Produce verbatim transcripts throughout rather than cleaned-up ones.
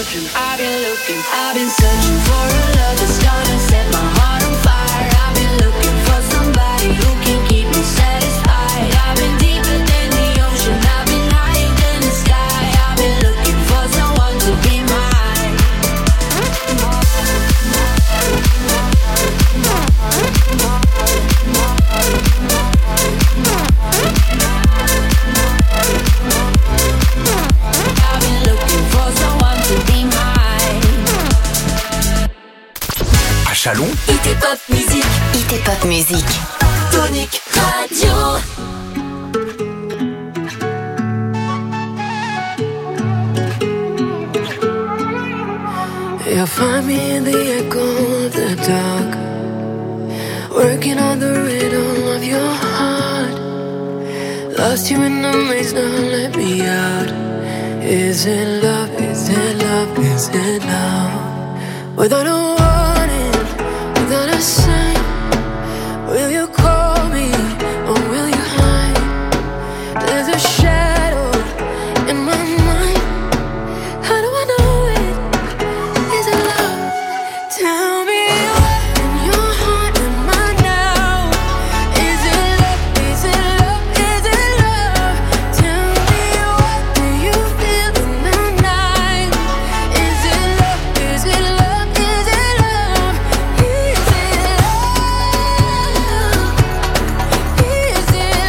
searching, I've been looking, I've been searching for a love that's gonna set my heart on fire. I've been looking for somebody who can keep me satisfied. I've been deeper than the ocean, I've been higher than the sky. I've been looking for someone to be mine. I've been looking for someone to be mine. À Chalon, Hit et Pop Musique, Hit et Pop Musique. Tonic Radio. You'll find me in the echo of the dark, working on the rhythm of your heart. Lost you in the maze, now let me out. Is it love, is it love, is it love? Without a warning, without a sign, will you call me or will you hide? There's a shadow in my mind. How do I know it? Is it love? Tell me what in your heart am I now? Is it love? Is it love? Is it love? Tell me what do you feel in the night? Is it love? Is it love? Is it love? Is it love? Is it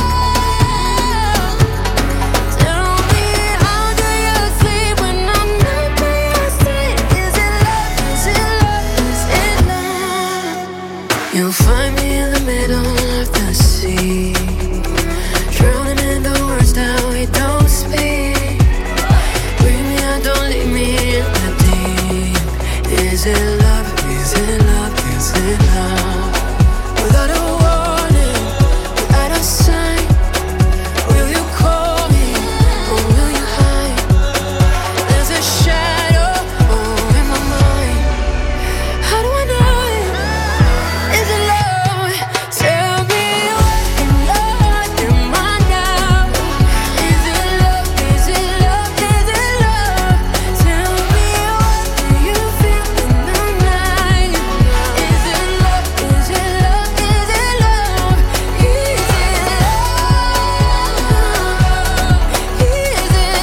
love? Tell me how do you sleep when I'm not by your side? Is it love? Is it love? Is it love? You'll find me in the middle of the sea, drowning in the words that we don't speak. Bring me out, don't leave me in the deep. Is it love? Is it love? Is it love? Without a warning, without a sign, will you call me or will you hide? There's a shadow oh, in my mind. How do I know it? Is it love? Tell me what in your heart am I now? Is it love? Is it love? Is it love? Tell me what do you feel in the night? Is it love? Is it love? Is it love? Is it love? Is it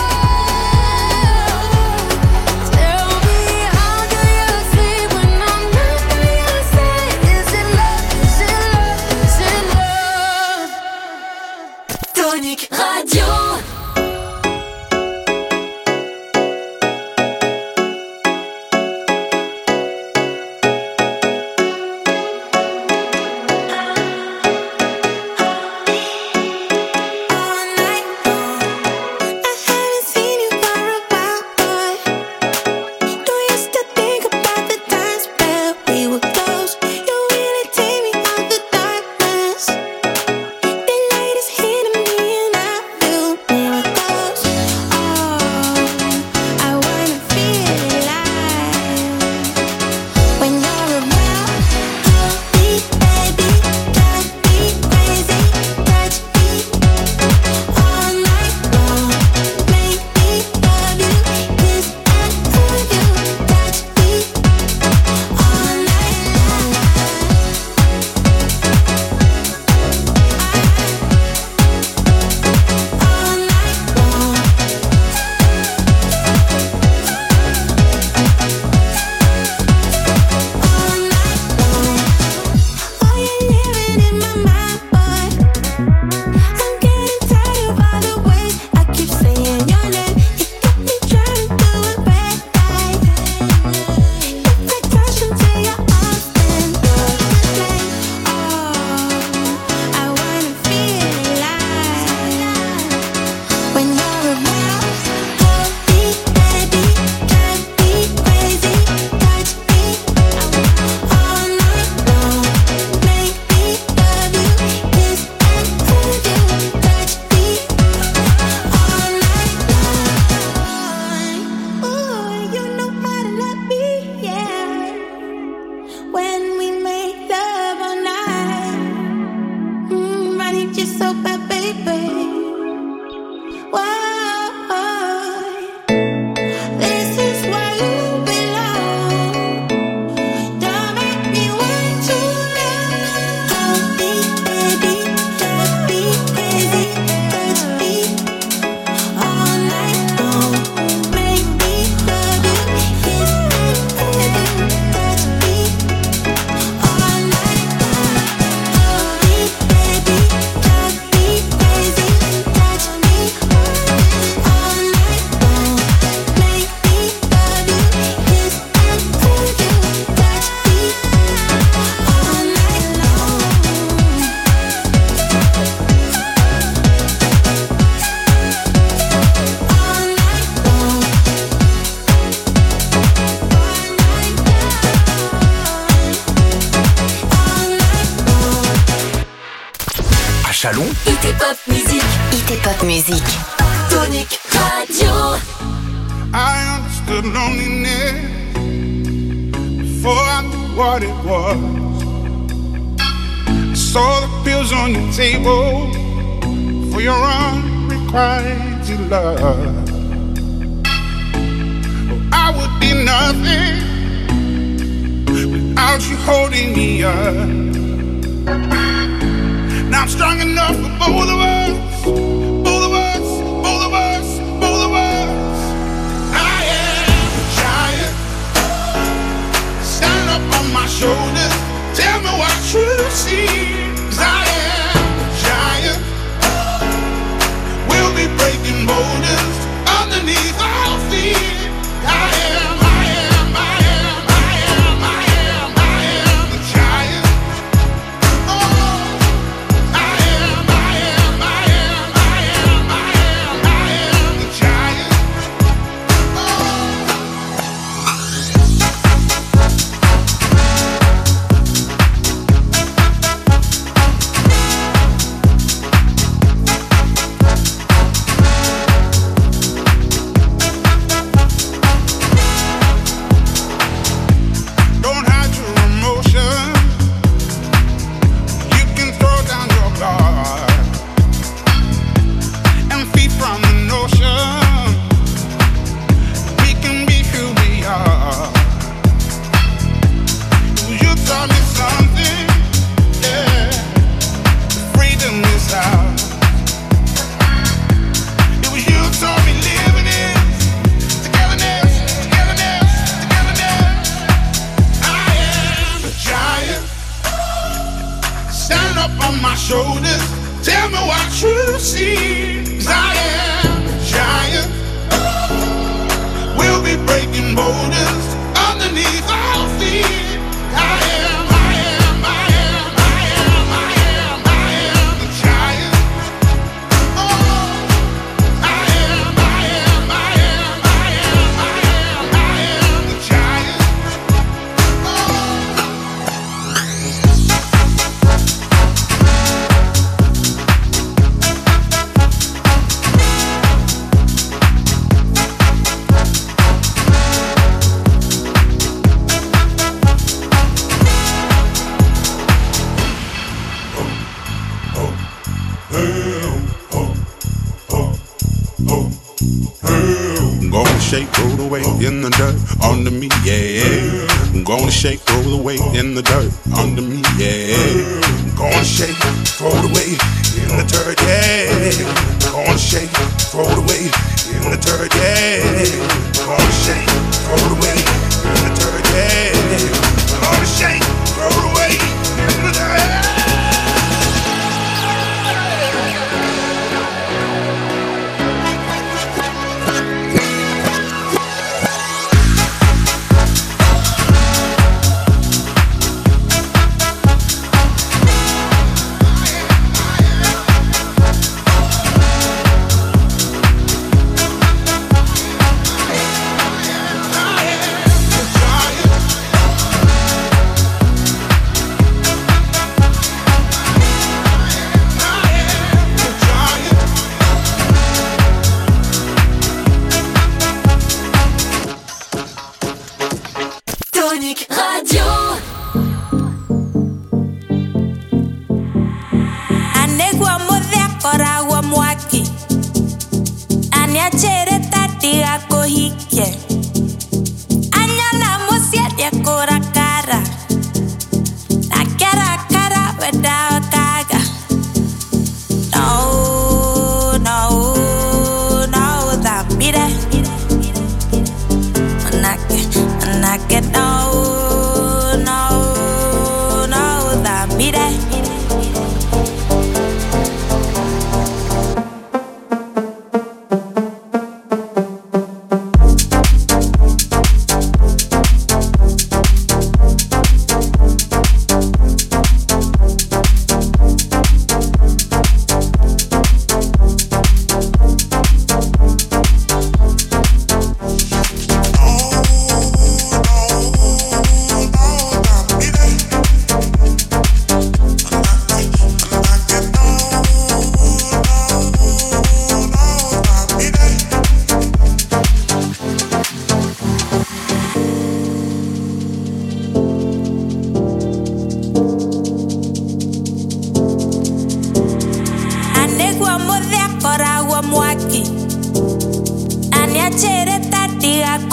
love? Tell me how do you sleep when I'm not by your side? Is it love? Is it love? Is it love? Tonic Radio. All night long, I haven't seen you for a while, boy. Don't used to think about the times where we were close. You really take me out the darkness. The light is hitting me and I feel miracles. Oh, I wanna feel alive when you're around. Hold me, baby, drive me crazy, touch me all night long. Make me love you, kiss and hug you, touch me all night long. All night long. All night long. Oh, you're living in my mind, boy. I'm getting tired of all the ways I keep saying your name. You got me trying to do it red light. If I crash into your arms, then you're to blame. Oh, I wanna feel alive when you're around. Hold me, baby, drive me crazy, touch me all night long. Make me love you, kiss and hug you, touch me all night long. Ooh, you know how to love me, yeah. When we make love all night, mm, I need you so bad, baby. Whoa, this Chalon. Hit et Pop Music. Hit et Pop Music. Tonic Radio. I understood loneliness before I knew what it was. I saw the pills on your table for your unrequited love. Oh, I would be nothing without you holding me up. Now I'm strong enough for both of us, both of us, both of us, both of us. I am a giant. Stand up on my shoulders. Tell me what you see. 'Cause I am a giant. We'll be breaking boulders underneath our feet. I am, I am, I am, I am, I am, I am a giant. Oh, I am, I am, I am, I am, I am, I am a giant. Don't hide your emotion. You can throw down your guard and feed from the notion. We can be who we are. You taught me something, yeah. Freedom is ours. It was you who taught me living is togetherness, togetherness, togetherness. I am a giant. Stand up on my shoulders. Tell me what you see. 'Cause I am a giant. We'll be breaking boulders underneath our feet. I am, I am, I am, I am, I am, I am a giant. Oh, I am, I am, I am, I am, I am, I am a giant. I'm gonna shake, roll the weight in the dirt under me, yeah. I'm gonna shake, roll the weight in the dirt under me, yeah. I'm gonna shake, throw the weight in the dirt, yeah. I'm gonna shake, throw the weight in the dirt, yeah. I'm gonna shake, throw the weight in the dirt, yeah. I'm gonna shake, throw the weight in the dirt. Tonic Radio. Anegwa modhe kora wa mwaki. Aniachere tati ako hike. Anyana musia dia kora kara. Na kara kara without kaga. No, no, no, that be that. Manake, manake, no, no, no, that be that.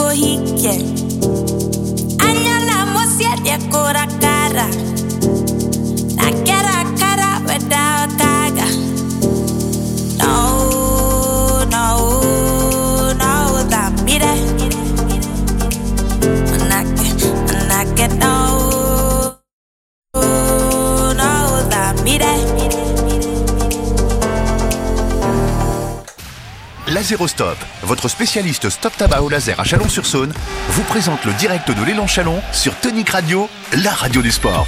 hike. Anyala mosiete kora cara. Na kera cara without kaga. No, no, no, that be that. Manake, manake, no, no, that be that. Laserostop, votre spécialiste stop tabac au laser à Chalon-sur-Saône, vous présente le direct de l'Élan Chalon sur Tonic Radio, la radio du sport.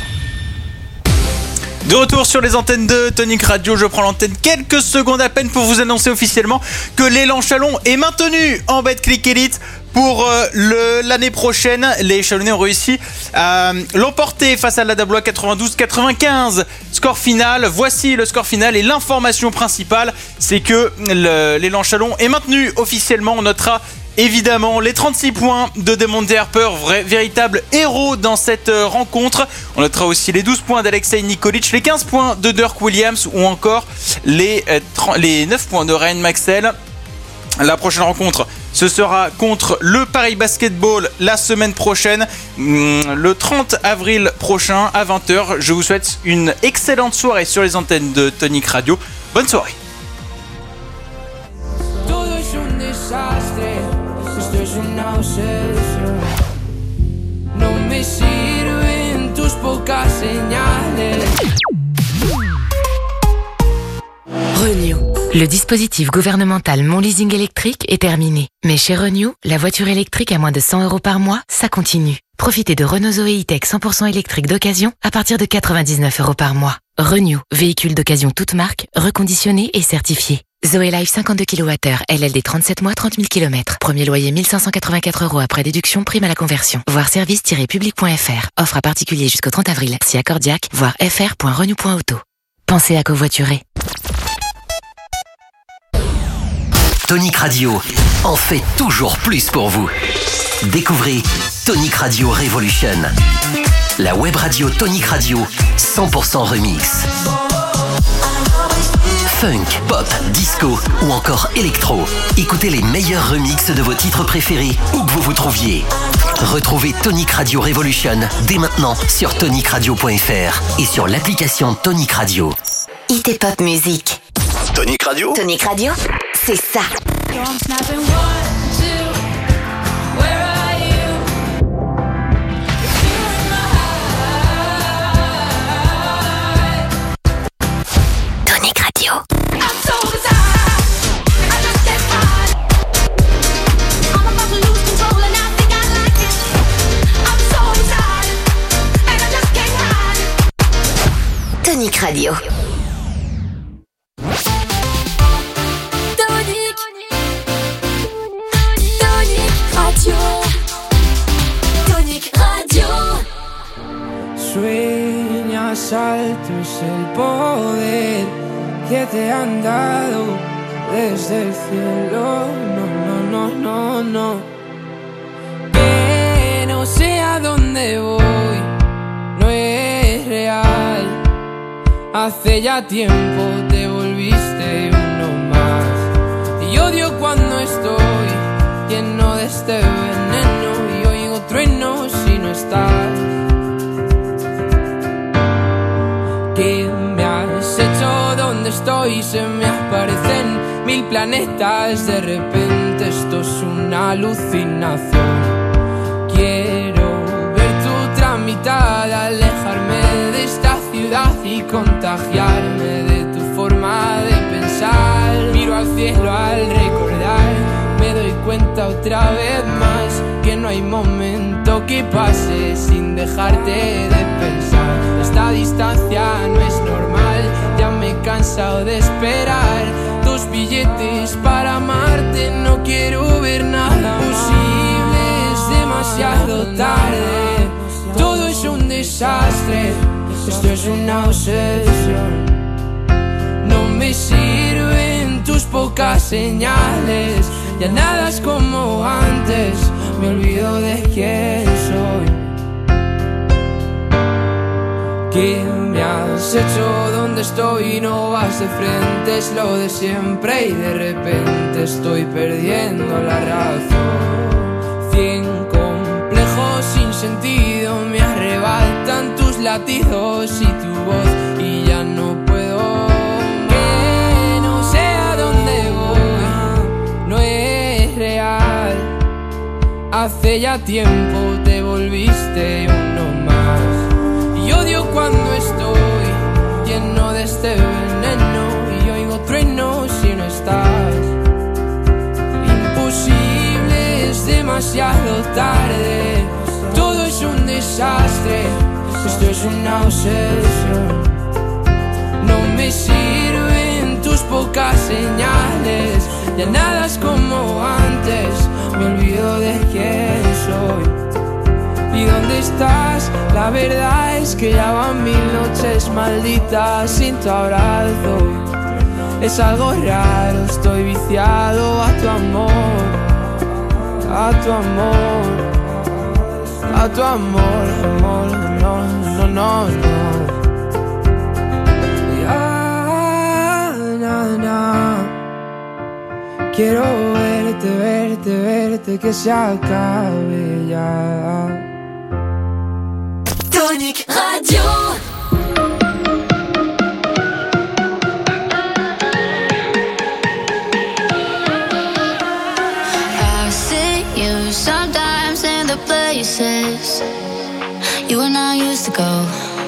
De retour sur les antennes de Tonic Radio, je prends l'antenne quelques secondes à peine pour vous annoncer officiellement que l'Élan Chalon est maintenu en Betclic Elite. Pour euh, le, l'année prochaine, les Chalonnais ont réussi à euh, l'emporter face à l'Adablois quatre-vingt-douze quatre-vingt-quinze. Score final, voici le score final et l'information principale, c'est que le, l'Élan Chalon est maintenu officiellement. On notera évidemment les trente-six points de Damon Harper, vrai, véritable héros dans cette euh, rencontre. On notera aussi les douze points d'Alexei Nikolic, les quinze points de Dirk Williams ou encore les, euh, trente, les neuf points de Ryan Maxwell. La prochaine rencontre, ce sera contre le Paris Basketball la semaine prochaine, le trente avril prochain à vingt heures. Je vous souhaite une excellente soirée sur les antennes de Tonic Radio. Bonne soirée. Todo es un desastre, esto es una obsesión. No me sirven tus pocas señales. Renew. Le dispositif gouvernemental Mon Leasing électrique est terminé. Mais chez Renew, la voiture électrique à moins de cent euros par mois, ça continue. Profitez de Renault Zoé E-Tech cent pour cent électrique d'occasion à partir de quatre-vingt-dix-neuf euros par mois. Renew, véhicule d'occasion toute marque, reconditionné et certifié. Zoé Life cinquante-deux kilowattheures, L L D trente-sept mois, trente mille kilomètres. Premier loyer mille cinq cent quatre-vingt-quatre euros après déduction, prime à la conversion. Voir service tiret public point f r. Offre à particulier jusqu'au trente avril. Si accordiaque, voir f r point renew point auto. Pensez à covoiturer. Tonic Radio en fait toujours plus pour vous. Découvrez Tonic Radio Revolution, la web radio Tonic Radio cent pour cent remix. Funk, pop, disco ou encore électro. Écoutez les meilleurs remixes de vos titres préférés où que vous vous trouviez. Retrouvez Tonic Radio Revolution dès maintenant sur tonic radio point f r et sur l'application Tonic Radio. I T Pop Music. Tonic Radio. Tonic Radio, c'est ça. Tonic Radio. Tonic Radio. Tonic Radio. Sueñas alto es el poder que te han dado desde el cielo. No, no, no, no, no. Que no sé a dónde voy, no es real. Hace ya tiempo te volviste uno más. Y odio cuando estoy lleno de este veneno y oigo truenos si no estás. ¿Qué me has hecho? ¿Dónde estoy? Se me aparecen mil planetas. De repente esto es una alucinación. Quiero ver tu tramitada, alejarme de esta ciudad y contagiarme de tu forma de pensar. Miro al cielo al recordar, me doy cuenta otra vez más que no hay momento que pase sin dejarte de pensar. Esta distancia no es normal, ya me he cansado de esperar. Dos billetes para amarte, no quiero ver nada posible, es demasiado tarde. Todo es un desastre, esto es una obsesión. No me sirven tus pocas señales, ya nada es como antes, me olvido de quién soy. ¿Qué me has hecho? ¿Dónde estoy? No vas de frente, es lo de siempre y de repente estoy perdiendo la razón. quien complejo sin sentido me arrebatan tus latidos y tu voz y ya no puedo. Que no sé a dónde voy, no es real. Hace ya tiempo te volviste uno más. Y odio cuando estoy lleno de este veneno y oigo truenos si no estás. Imposible, es demasiado tarde. Todo es un desastre, esto es una obsesión. No me sirven tus pocas señales, ya nada es como antes, me olvido de quién soy. ¿Y dónde estás? La verdad es que ya van mil noches malditas sin tu abrazo. Es algo raro, estoy viciado a tu amor, a tu amor, a tu amor, amor, no, no, no, no. Ya, na, na. Quiero verte, verte, verte, que se acabe ya. Tonic Radio. I see you sometimes in the places you and I used to go.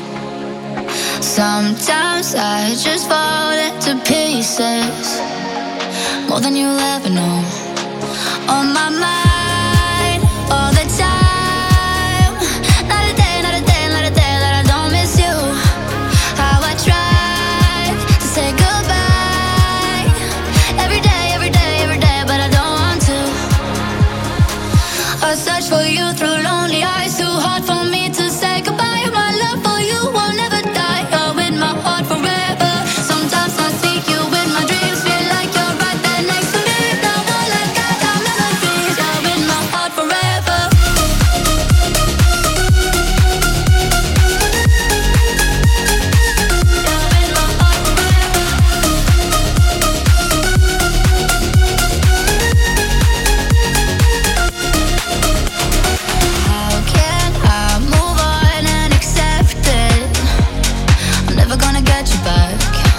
Sometimes I just fall into pieces, more than you'll ever know. On my mind all the time, not a day, not a day, not a day that I don't miss you. How I tried to say goodbye, every day, every day, every day, but I don't want to. I search for you through lonely eyes, too hard for me to say goodbye. My love for you will never die, you're in my heart forever. Sometimes I see you in my dreams, feel like you're right there next to me. Now all I got are memories, you're in my heart forever. You're in my heart How can I move on and accept it? I'm never gonna get you back.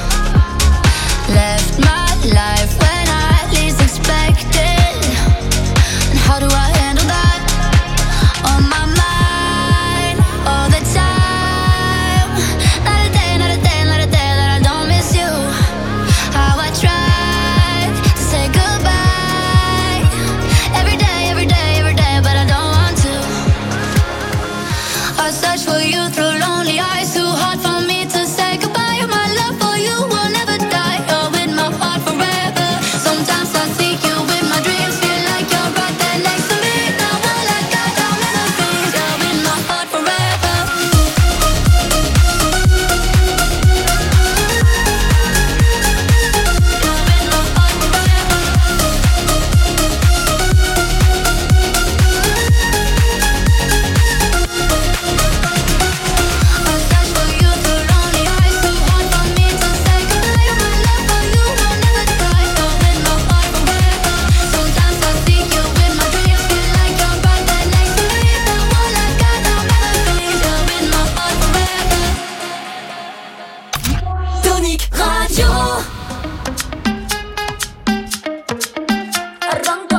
Left my life when I least expected. And how do I handle that? On my mind all the time. Not a day, not a day, not a day that I don't miss you. How I tried to say goodbye, every day, every day, every day, but I don't want to. I search for you through lonely eyes, too hard for me to say goodbye. My love for you will never die, you're in my heart forever. Sometimes I see you in my dreams, feel like you're right there next to me. Now all I got are memories, you're in my heart forever. You're in my heart forever. I search for you through lonely eyes, too hard for me to say goodbye. My love for you will never die, you're in my heart forever. Sometimes I see you in my dreams, feel like you're right there next to me. Now all I got are memories, you're in my heart forever. Tonic Radio. Arranca,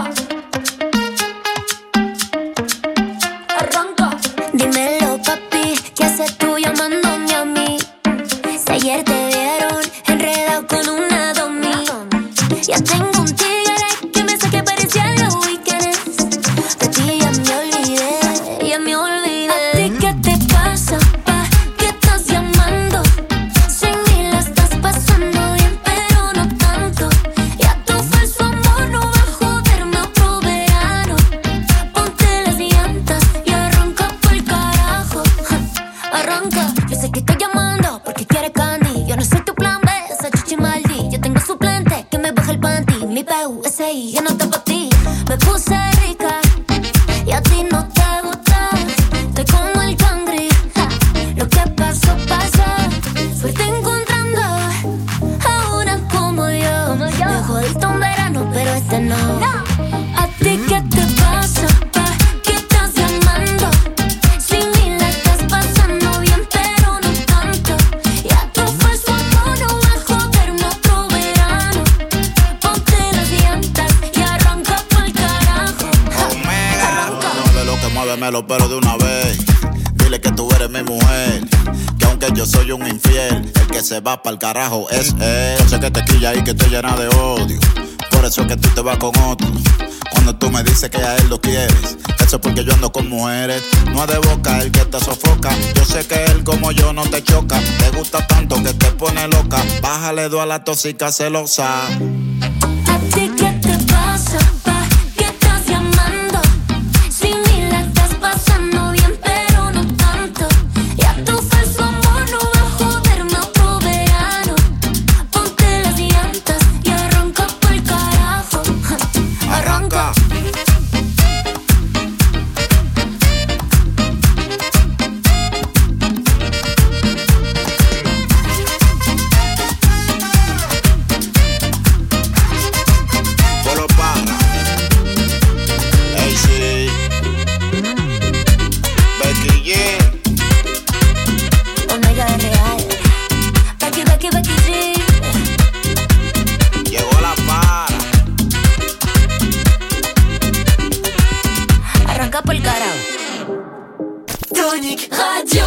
arranca. Dímelo, papi, ¿qué haces tú llamándome a mí? Si ayer te vieron enredado con una domi. Ya tengo un tigre que me saque parecía los weekends. De ti ya me olvidé, ya me olvidé. ¿A ti qué te pasa, pa? ¿Qué estás llamando? Sin mí la estás pasando bien, pero no tanto. Ya tu falso amor no va a joderme otro verano. Ponte las llantas y arranca por el carajo. Ja, arranca, yo sé que estoy llamando porque quieres candy. Yo no soy tu plan B, esa chuchi maldi. Yo tengo suplente que me baja el panty. Mi P U S I, yo no está pa' ti. Me puse rica y a ti no te gusta. Estoy como el cangri, ja, lo que pasó, pasó. Suerte encontrando a una como yo. Me jodiste un verano, pero este no. ¿A ti qué te pasa, pa? dámelo pero de una vez. Dile que tú eres mi mujer, que aunque yo soy un infiel, el que se va pa'l carajo es él. Yo sé que te quilla y que te llena de odio, por eso es que tú te vas con otro. Cuando tú me dices que a él lo quieres, eso es porque yo ando con mujeres. No es de boca el que te sofoca, yo sé que él como yo no te choca. Te gusta tanto que te pone loca, bájale dos a la tóxica celosa. ¿A ti qué te pasa? ¿Pa' qué estás llamando? Si ni la estás pasando bien, pero no tanto. Ya tu falso amor no va a joderme otro verano. Ponte las llantas y arranca pa'l carajo. Arranca. Polo Parra, A C, Becky G. Omega de real. Becky, Becky, Becky G. Llegó la para. Arranca pa'l carajo. Tonic Radio.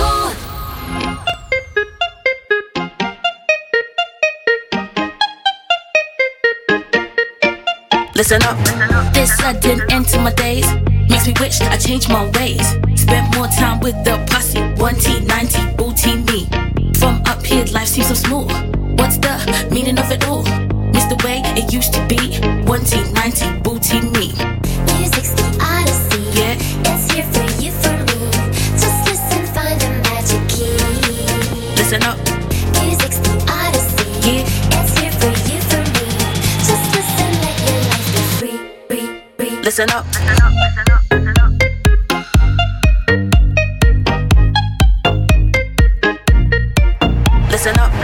Listen up. This sudden end to my days makes me wish I changed my ways. Spent more time with the posse, one T, ninety, booty me. From up here, life seems so smooth. What's the meaning of it all? Miss the way it used to be. one T, ninety, booty me. Music's the odyssey. Yeah. It's here for you, for me. Just listen, find the magic key. Listen up. Music's the odyssey. Yeah. It's here for you, for me. Just listen, let your life be free, free, free. Listen up. Listen up.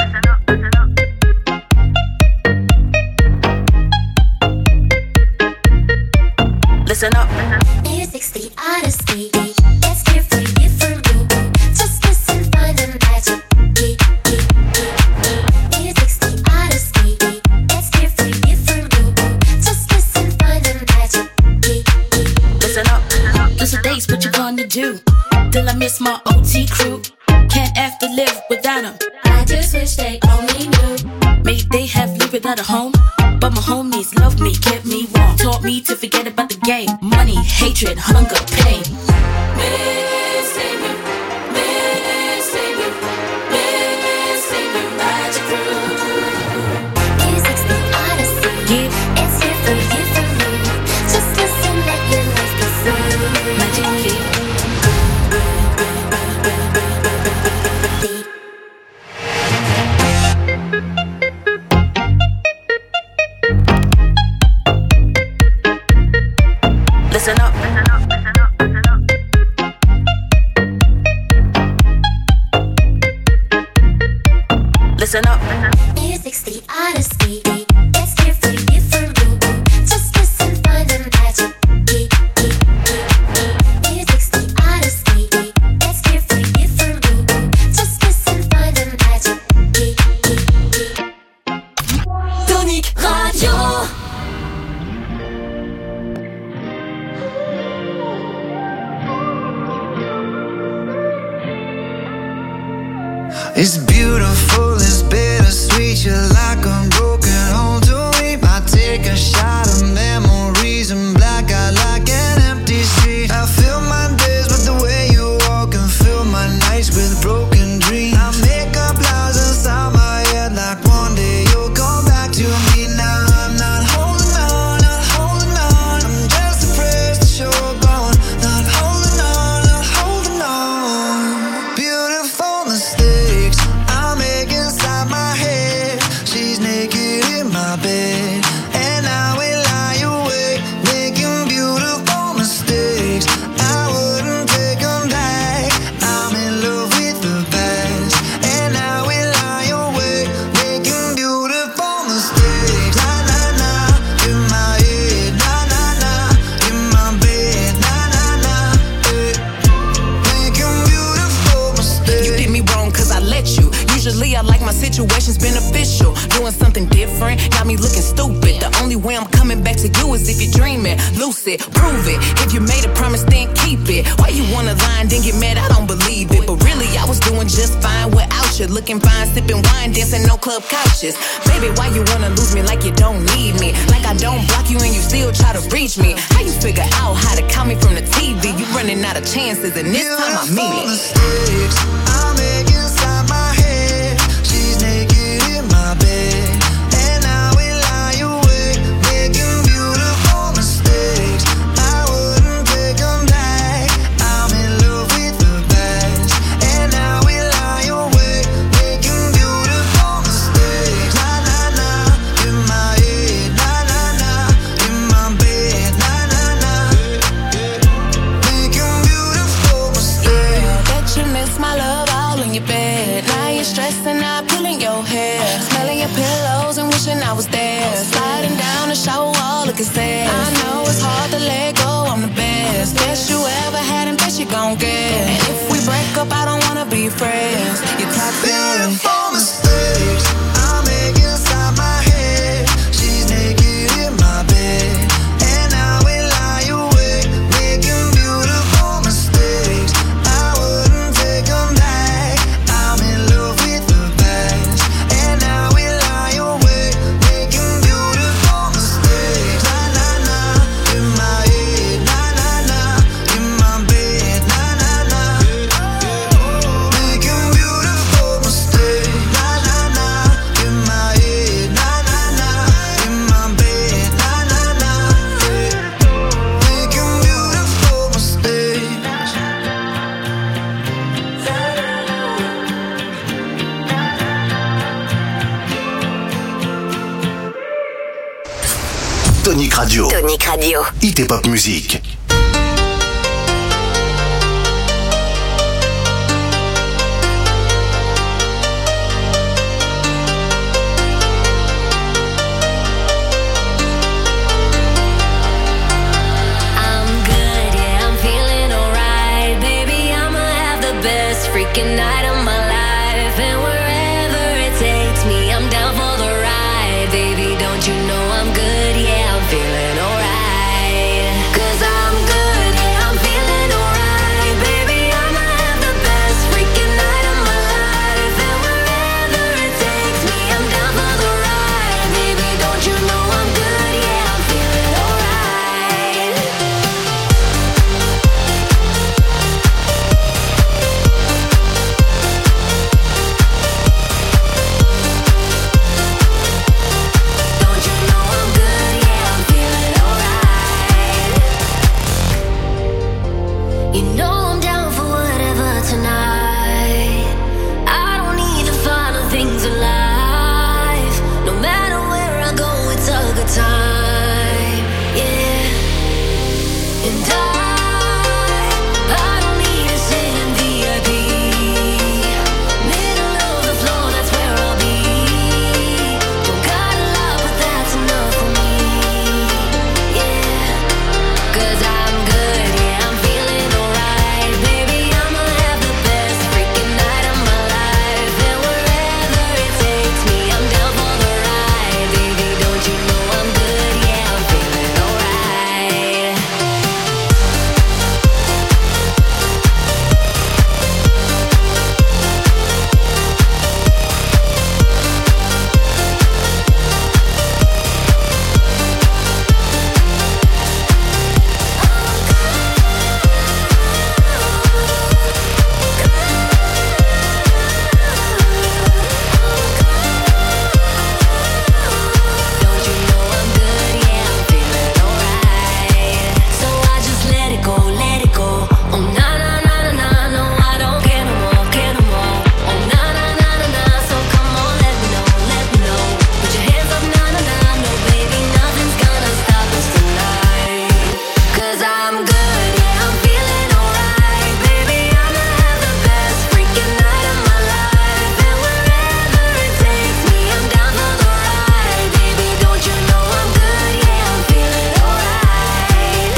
Listen up. Music's the odyssey. It's here for you, for me. Just listen, find the magic key, key, key, key. Music's the odyssey. It's here for you, for me. Just listen, find the magic key, key. Listen up. Those are days, what you gonna do? Till I miss my O T crew. Can't have to live without them. I just wish they only knew. Maybe they have lived without a home, but my homies loved me, kept me warm, taught me to forget about the game. Money, hatred, hunger, pain. Missing you, missing you, missing you, magic crew. Music's the odyssey. Yeah. It's here for you, for me. Just listen, let your life be free. Magic key. Listen up. Listen up. Music's the odyssey. It's here for you, for me. Just listen, find the magic key, key, key. Music's the odyssey. It's here for you, for me. Just listen, find the magic key, key, key. Tonic Radio. It's beautiful, it's bittersweet. You're like a broken home to me. I take a shot of memories and black out like an empty street. I fill my days with the way you walk and fill my nights with broken dreams. I make up lies inside my head like one day you'll come back to me. Now I'm not holding on, not holding on. I'm just depressed that you're gone. Not holding on, not holding on. Beautiful mistakes I make inside my head. She's naked in my bed, and I will lie awake, making beautiful mistakes. I wouldn't take them back. I'm in love with the past, and I will lie awake, making beautiful mistakes. Na na na, in my head. Na na na, in my bed. Na na na, eh. Making beautiful mistakes. You did me wrong cause I let you. Usually I like my situations beneficial. Doing something different, got me looking stupid. The only way I'm coming back to you is if you're dreaming. Lucid, prove it. If you made a promise, then keep it. Why you wanna lie and then get mad? I don't believe it. But really, I was doing just fine without you. Looking fine, sipping wine, dancing no club couches. Baby, why you wanna lose me like you don't need me? Like I don't block you and you still try to reach me. How you figure out how to count me from the T V? You running out of chances and this time I mean it. Mistakes I make inside my head. She's naked in my bed, and I will lie awake, making beautiful mistakes. I wouldn't take them back. I'm in love with the past, and I will lie awake, making beautiful mistakes. Na na na, in my head. Na na na, in my bed. Na na na, making beautiful mistakes. Bet you miss my love all in your bed. Now you're stressing out, pulling your hair, smelling your pillows and wishing I was there. Sliding down the shower wall, looking sad. I know it's hard to let go, I'm the best. Best you ever had and best you gon' get. And if we break up, I don't wanna be friends. You're toxic. Beautiful mistakes I make inside my head. She's naked in my bed, and I will lie awake, making beautiful mistakes. I wouldn't take them back. I'm in love with the past, and I will lie awake, making beautiful mistakes. Na na na, in my head. Na na na, in my bed. Na na na, making beautiful mistakes. Na na na, in my head. Na na na, in my bed. Na na na, making beautiful mistakes. Tonic Radio. Tonic Radio. Hit et pop musique. I'm good, yeah, I'm feeling alright. Baby, I'ma have the best freaking night of my life. And wherever it takes me, I'm down for the ride. Baby, don't you know I'm good, yeah, I'm feeling alright. 'Cause I'm good, yeah, I'm feeling alright. Baby, I'ma have the best freaking night of my life. And wherever it takes me, I'm down for the ride. Baby, don't you know I'm good, yeah, I'm feeling alright. Don't you know I'm good, yeah, I'm feeling alright. You know I'm down for whatever tonight. I don't need the final things in life. No matter where I go, it's a good time, yeah. And I, I don't need to sit in V I P. Middle of the floor, that's where I'll be. Don't got a lot, but that's enough for me, yeah. 'Cause I'm good, yeah, I'm feeling alright. Baby, I'ma have the best freaking night of my life. And wherever it takes me, I'm down for the ride. Baby, don't you know I'm good, yeah, I'm feeling alright. Don't you know I'm good, yeah, I'm feeling alright. So I just let it go, let it go. Oh na na na na na, no I don't care no more, care no more. Oh na na na na na, so come on, let me know, let me know. Put your hands up, na na na, no baby, nothing's gonna stop us tonight. 'Cause I'm good, yeah, I'm feeling alright. Baby, I'ma have the best freaking night of my life. And wherever it takes me, I'm down for the ride. Baby, don't you know I'm good, yeah, I'm feeling alright.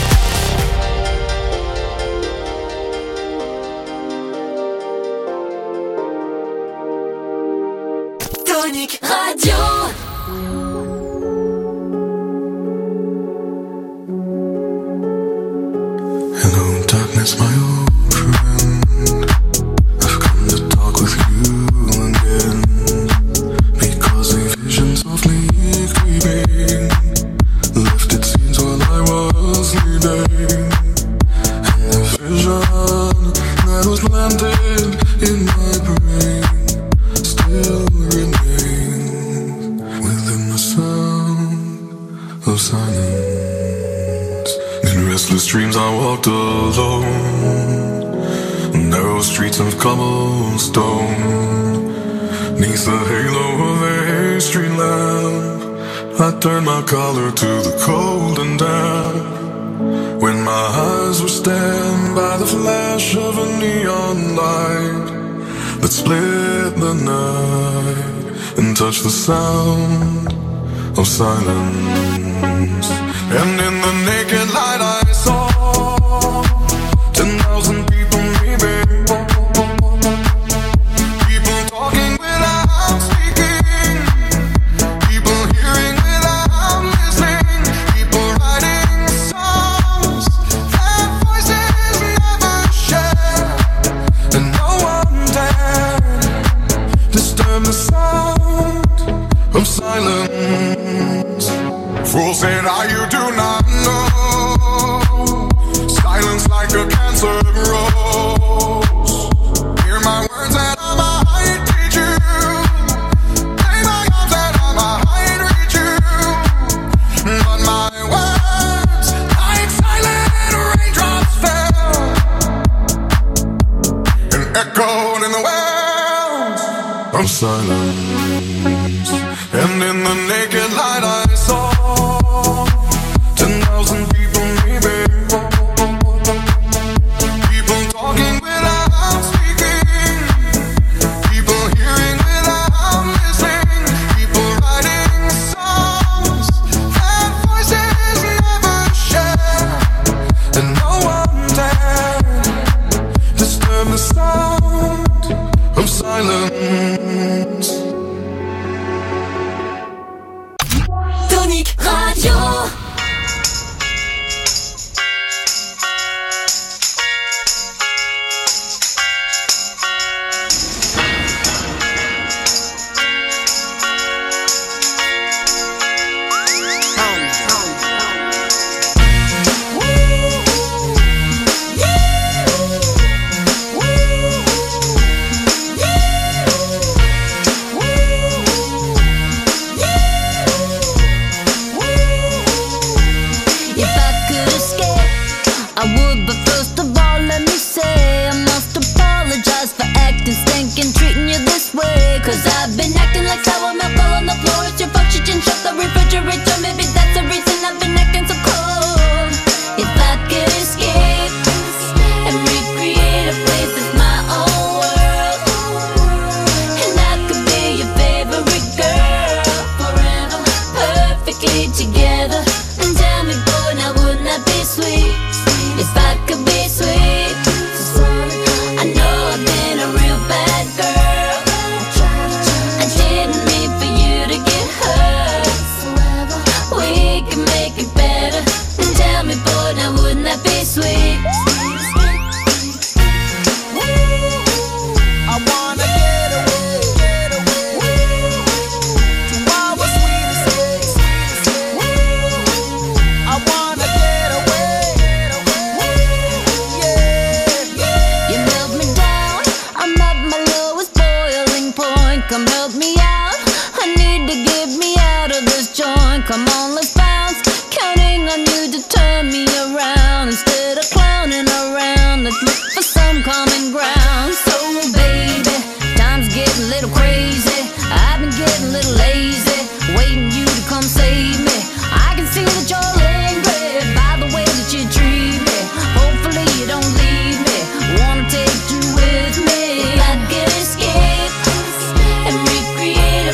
Tonic Radio. Hello, darkness, dreams I walked alone, narrow streets of cobblestone. Neath the halo of a street lamp, I turned my collar to the cold and damp. When my eyes were stabbed by the flash of a neon light that split the night and touched the sound of silence. And in the naked light I saw ten thousand people maybe, people talking without speaking, people hearing without listening, people writing songs that voices never share, and no one dared disturb the sound of silence. Fools said, "Ah, you do not know. Silence like a cancer grows. Hear my words and I might teach you. Play my arms and I might reach you. But my words, like silent raindrops, fell and echoed in the wells of silence. And in the naked light I saw ten thousand people maybe, people talking without speaking, people hearing without listening, people writing songs that voices never share, and no one dared disturb the sound of silence. Tonic Radio. If I could escape, I would, but first of all, let me say I must apologize for acting stinking, treating you this way. Cause I've been acting like sour milk all on the floor. It's your fault you didn't shut the refrigerator. Maybe that's the reason I've been acting so cold. If I could escape and recreate a place that's my own world, and I could be your favorite girl forever, perfectly together. And tell me, boy, now wouldn't that be sweet? If I could be sweet, I know I've been a real bad girl. I didn't mean for you to get hurt. We can make it better. And tell me, boy, now wouldn't that be sweet? I wanna get away, get away to our sweet escape. I wanna get away, get away, yeah, yeah. You melt me down, I'm at my lowest boiling point. Come help me out, I need to get me out of this joint. Come on, let's bounce, counting on you to turn me around. Instead of clowning around, let's look for some common ground. So baby, time's getting a little crazy, I've been getting a little lazy, waiting you to come save me. I can see that you're angry by the way that you treat me. Hopefully you don't leave me, wanna take you with me. If I could escape and recreate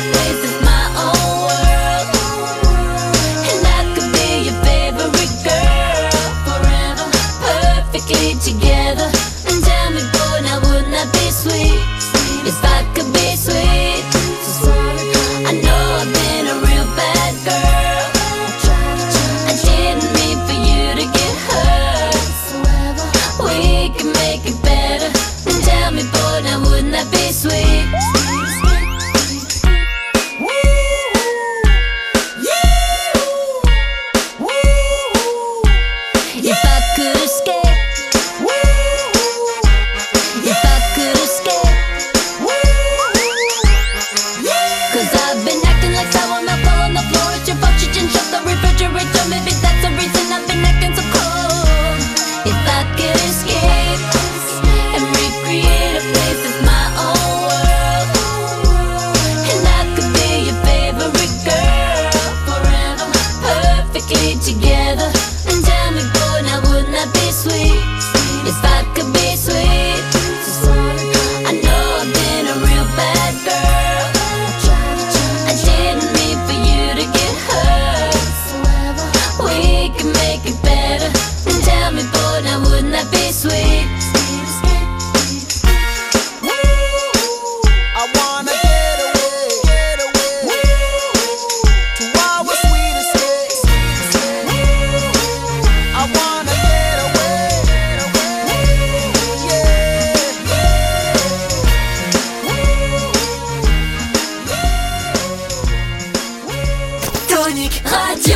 Tonic Radio.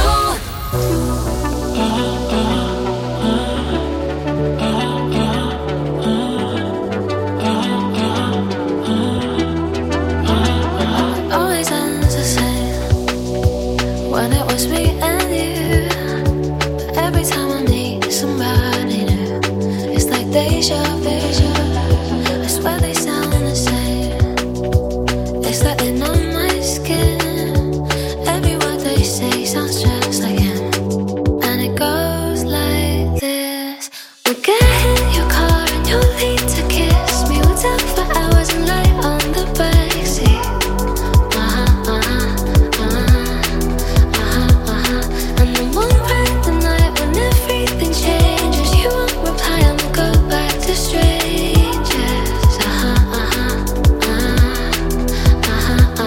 Always ends the same when it was me and you. But every time I need somebody new, it's like deja vu. I swear they sound the same. It's like they know my skin. Every word they say sounds just like him. And it goes like this. We'll get in your car and you'll need to kiss me. We'll talk for hours and lie on the backseat. Uh-huh, uh-huh, uh-huh, uh-huh, uh-huh. And then one bright the night when everything changes, you won't reply and we'll go back to strangers. Uh-huh, uh-huh, uh-huh, uh-huh,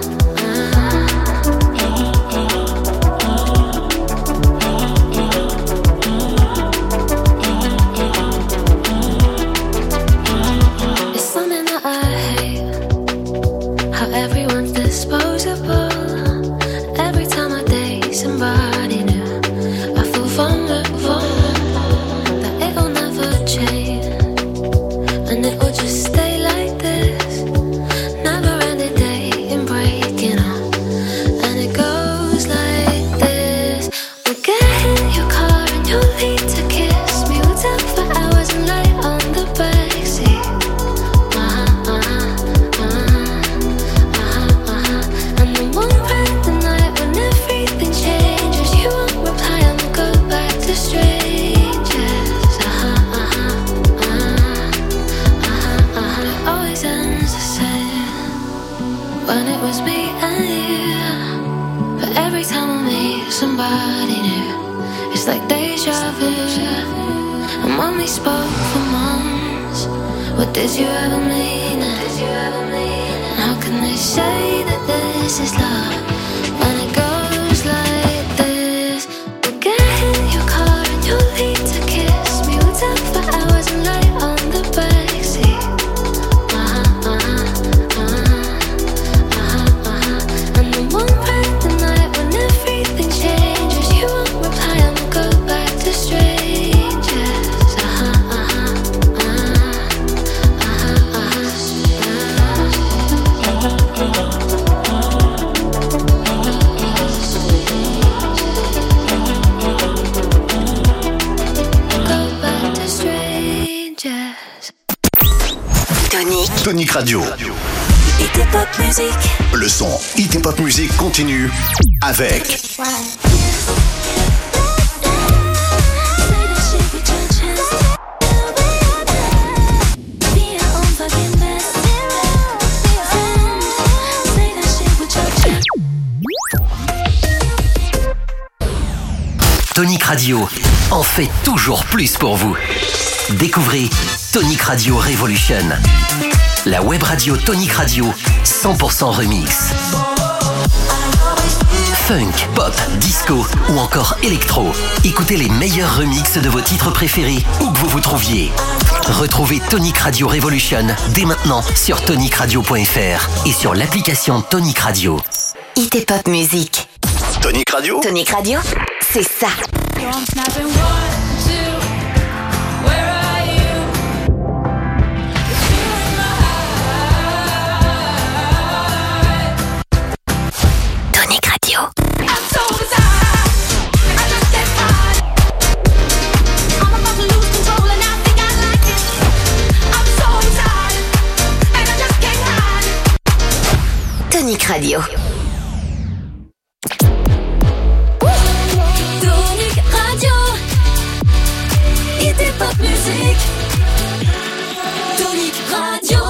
uh-huh. It's something that I hate, how everyone's disposable. Every time I date somebody new, I feel vulnerable, that it'll never change, and it will just stay like this. Never ending dating, breaking up, and it goes like this. We'll get in your car and you'll need to kiss me. We'll talk for hours and lie on the backseat. Uh-huh, uh-huh, uh-huh, uh-huh, uh-huh. And then one bright the night when everything changes, you won't reply and we'll go back to strangers. Uh-huh, uh-huh, uh-huh, uh-huh, uh-huh. It always ends the same when it was me and you. But every time I meet somebody new, it's like deja vu. And when we spoke for months, what did you ever mean? And how can they say that this is love when it goes like this? We'll get in your car and you'll need to kiss me. We'll talk for hours and lie on the backseat. Uh-huh, uh-huh, uh-huh, uh-huh, uh-huh. And then one bright the night when everything changes, you won't reply and we'll go back to strangers. Uh-huh, uh-huh, uh-huh, uh-huh, go back to strangers. Tonic. Tonic Radio. Hit et pop music. Le son Hit et Pop Music continue avec Tonic Radio en fait toujours plus pour vous. Découvrez Tonic Radio Revolution, la web radio Tonic Radio cent pour cent remix. Funk, pop, disco ou encore électro. Écoutez les meilleurs remixes de vos titres préférés où que vous vous trouviez. Retrouvez Tonic Radio Revolution dès maintenant sur tonic radio point f r et sur l'application Tonic Radio. Hit et Pop Music. Tonic Radio. Tonic Radio, c'est ça. Tonic Radio. Tonic Radio. Tonic Radio. Hit et Pop Music. Tonic Radio.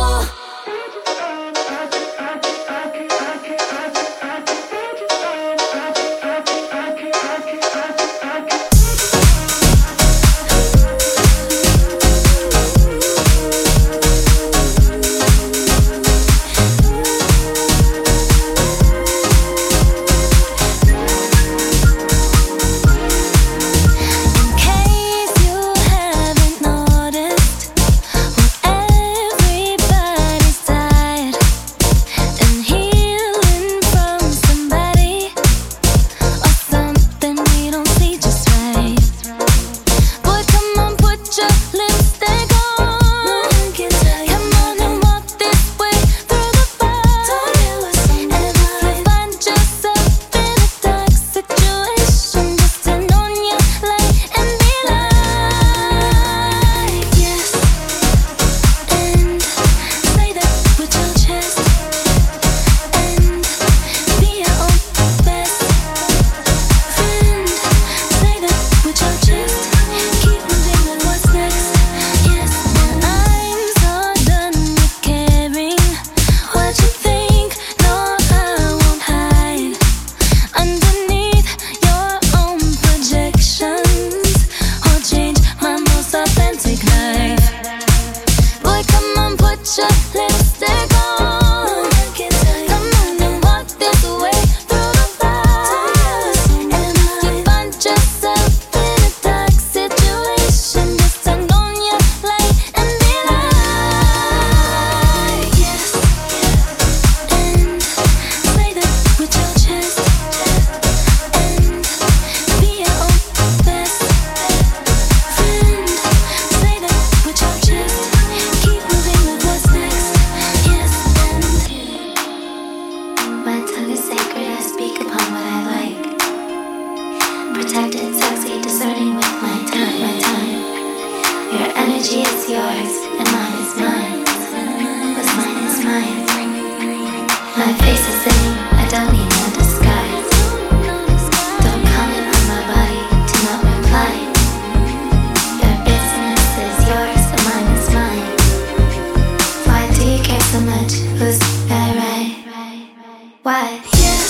My face is saying I don't need no disguise. Don't comment on my body, do not reply. Their business is yours, and mine is mine. Why do you care so much? Who's that right? Why?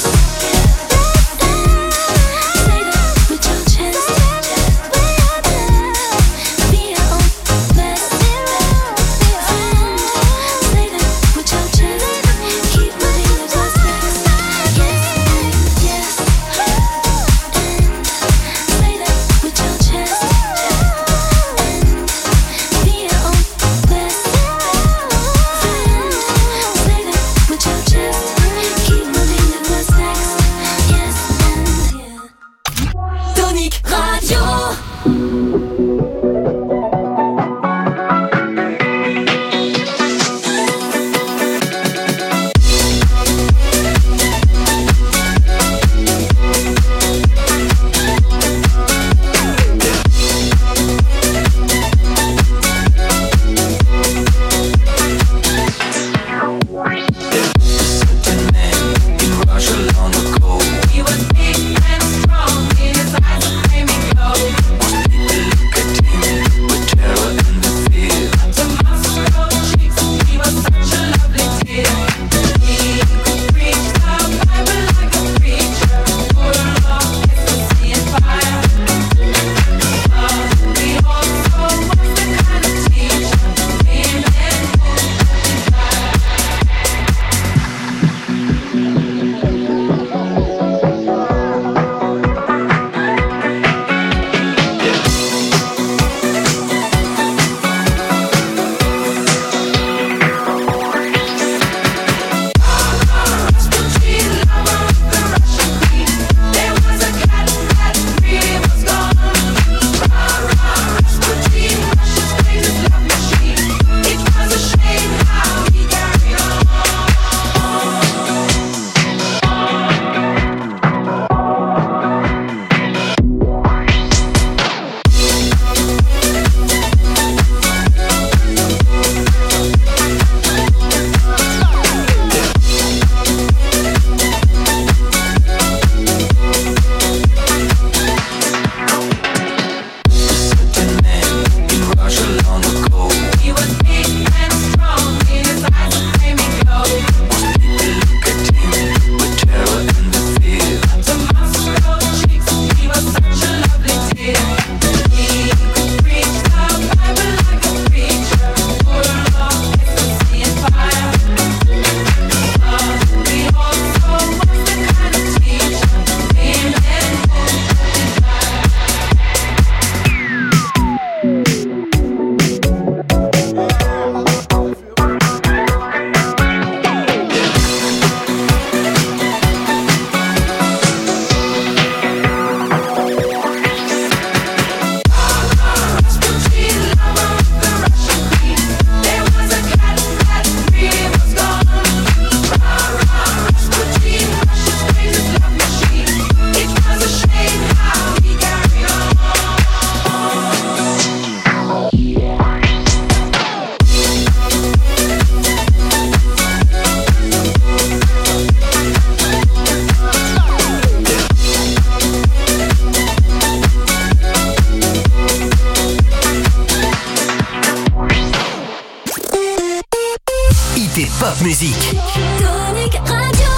Pop Musique. Tonic Radio.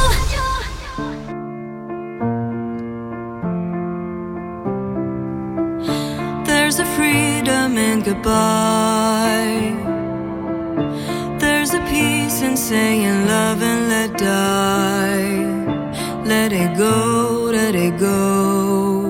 There's a freedom in goodbye. There's a peace in saying love and let die. Let it go, let it go.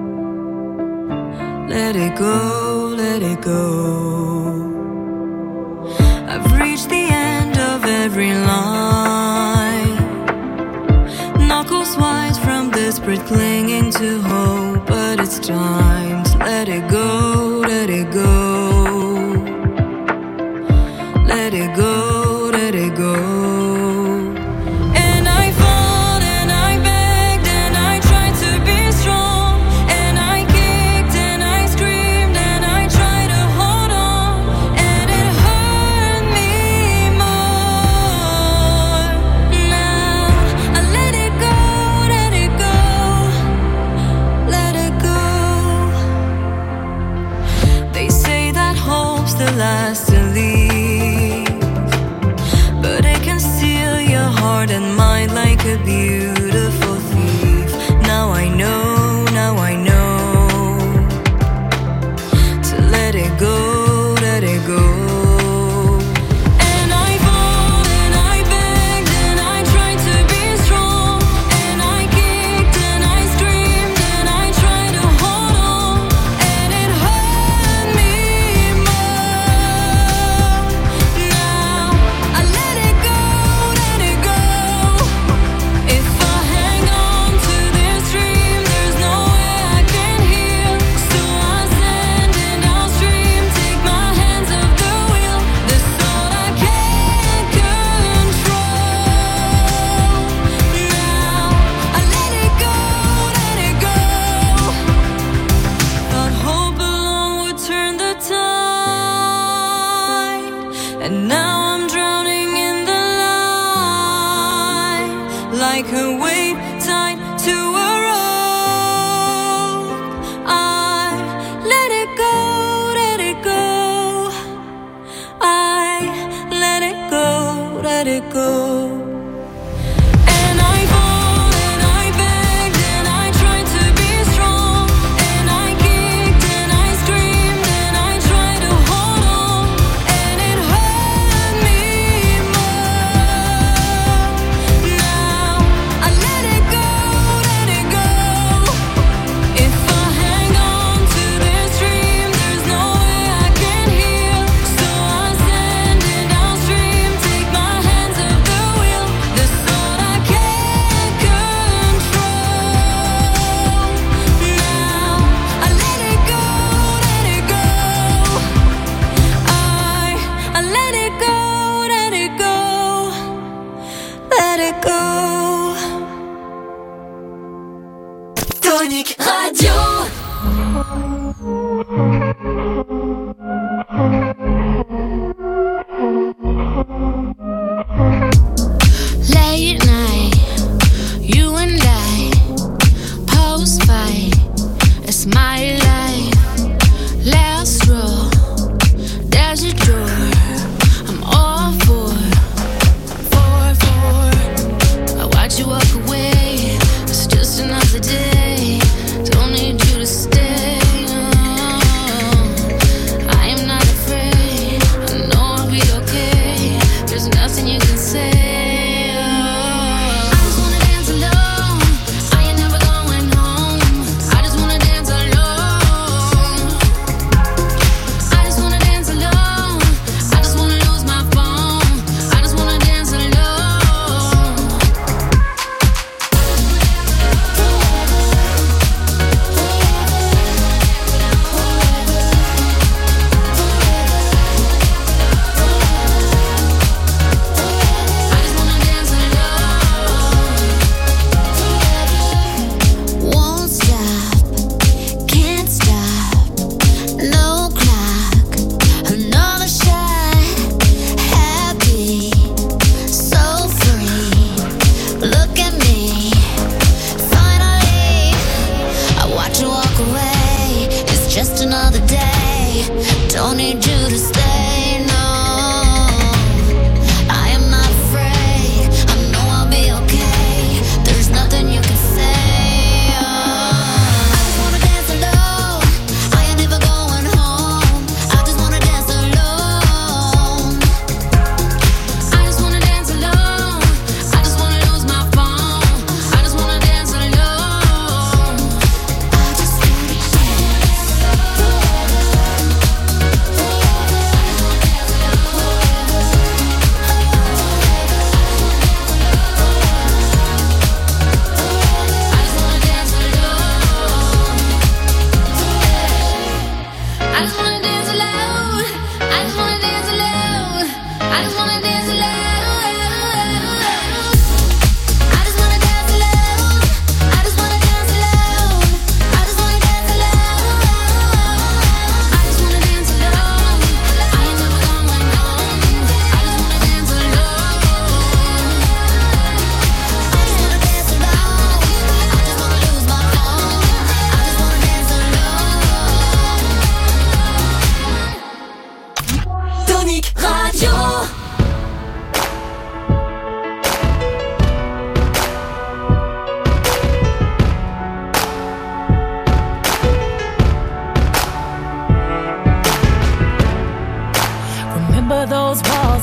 Let it go, let it go. I've reached the end of every line. Knuckles wise from desperate clinging to hope, but it's time to let it go, let it go. Let it go, let it go. And I fought and I begged and I tried to be strong. And I kicked and I screamed and I tried to hold on. And it hurt me more now. heart and mind like a beautiful thief. Now I know, now I know to let it go, let it go. And now I'm drowning in the light, like a wave tied to a rope. I let it go, let it go. I let it go, let it go. Tonic Radio. Late night, you and I, post fight, it's my life. Last row, there's a door, I'm all for, for, for. I watch you walk away, it's just another day. Don't need you to stay. Oh.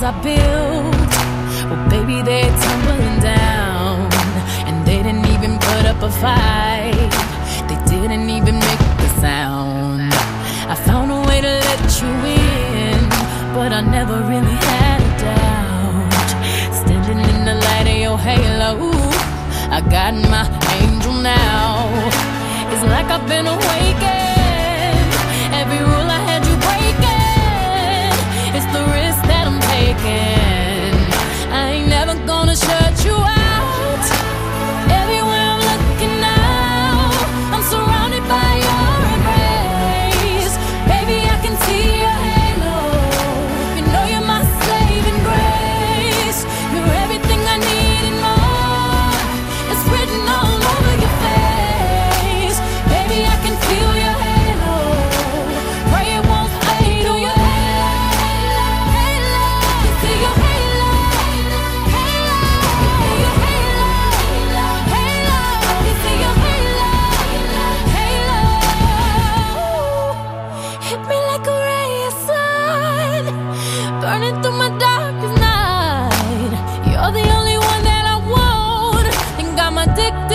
I built, well, baby, they're tumbling down. And they didn't even put up a fight. They didn't even make a sound. I found a way to let you in, but I never really had a doubt. Standing in the light of your halo, I got my angel now. It's like I've been awakened. Every rule I had you breaking. It's the risk that I'm taking. I ain't never gonna shut you out. Everywhere I'm looking now, I'm surrounded by your embrace. Baby, I can see your halo. You know you're my saving grace. You're everything I need and more. It's written all over your face. Baby, I can feel your halo. Pray it won't fade. Oh, your halo, halo, halo. See your halo, halo, halo. Your halo, halo, halo. See your halo, halo, halo. Hit me like a ray of sun, burning through my darkest night. You're the only one that I want. Think I'm addicted.